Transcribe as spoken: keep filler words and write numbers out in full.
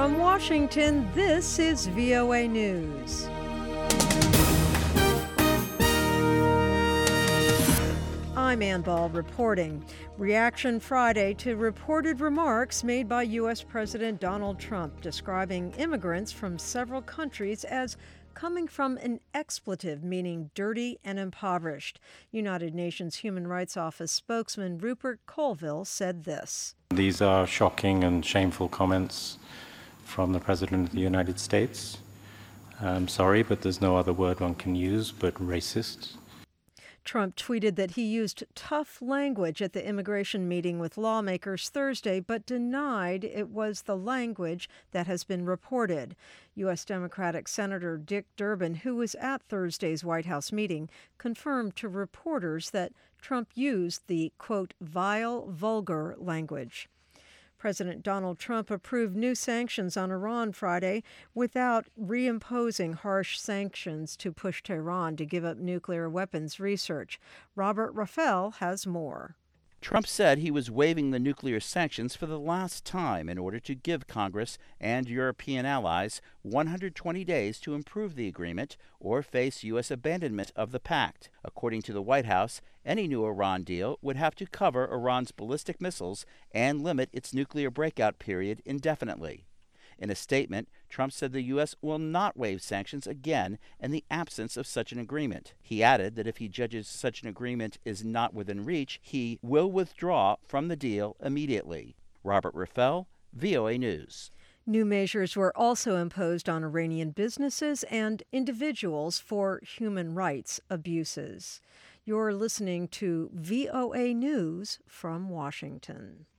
From Washington, this is V O A News. I'm Ann Ball reporting. Reaction Friday to reported remarks made by U S President Donald Trump describing immigrants from several countries as coming from an expletive, meaning dirty and impoverished. United Nations Human Rights Office spokesman Rupert Colville said this. These are shocking and shameful comments from the President of the United States. I'm sorry, but there's no other word one can use but racist. Trump tweeted that he used tough language at the immigration meeting with lawmakers Thursday, but denied it was the language that has been reported. U S Democratic Senator Dick Durbin, who was at Thursday's White House meeting, confirmed to reporters that Trump used the, quote, vile, vulgar language. President Donald Trump approved new sanctions on Iran Friday without reimposing harsh sanctions to push Tehran to give up nuclear weapons research. Robert Rafael has more. Trump said he was waiving the nuclear sanctions for the last time in order to give Congress and European allies one hundred twenty days to improve the agreement or face U S abandonment of the pact. According to the White House, any new Iran deal would have to cover Iran's ballistic missiles and limit its nuclear breakout period indefinitely. In a statement, Trump said the U S will not waive sanctions again in the absence of such an agreement. He added that if he judges such an agreement is not within reach, he will withdraw from the deal immediately. Robert Rafael, V O A News. New measures were also imposed on Iranian businesses and individuals for human rights abuses. You're listening to V O A News from Washington.